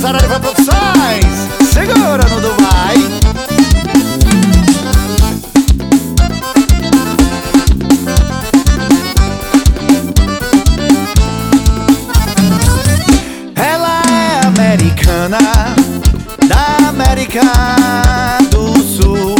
Saraiva Produções, segura no Dubai. Ela é americana, da América do Sul.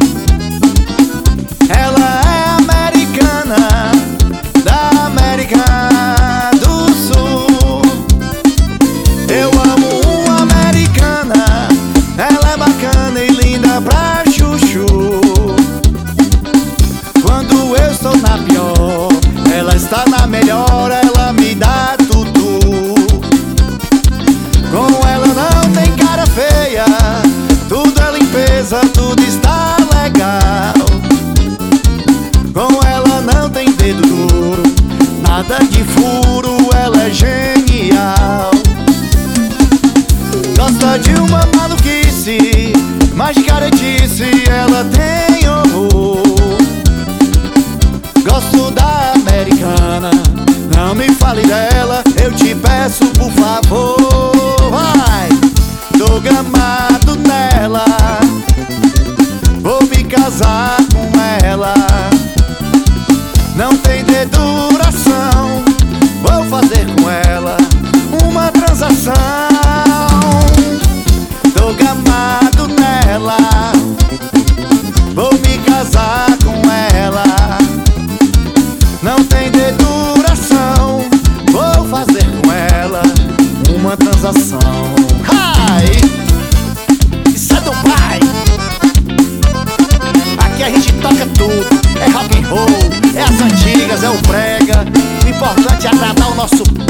Ela é americana, da América do Sul. Eu amo uma americana, ela é bacana e linda pra chuchu. Quando eu estou na pior, ela está na melhor, ela me dá tudo. Com ela não tem cara feia, tudo é limpeza, tudo está legal. Com ela não tem dedo duro, nada de furo, ela é genial. Gosta de uma maluquice, mas de caretice ela tem horror. Gosto da americana, não me fale dela, eu te peço por favor. Vai, tô gamado nela, vou me casar com ela. Não tem deduração, vou fazer com ela uma transação. Tô gamado nela, vou me casar com ela. Não tem deduração, vou fazer com ela uma transação. Ai, isso é Dubai. Aqui a gente toca tudo, é rock and roll, é as antigas, é o brega. O importante é agradar o nosso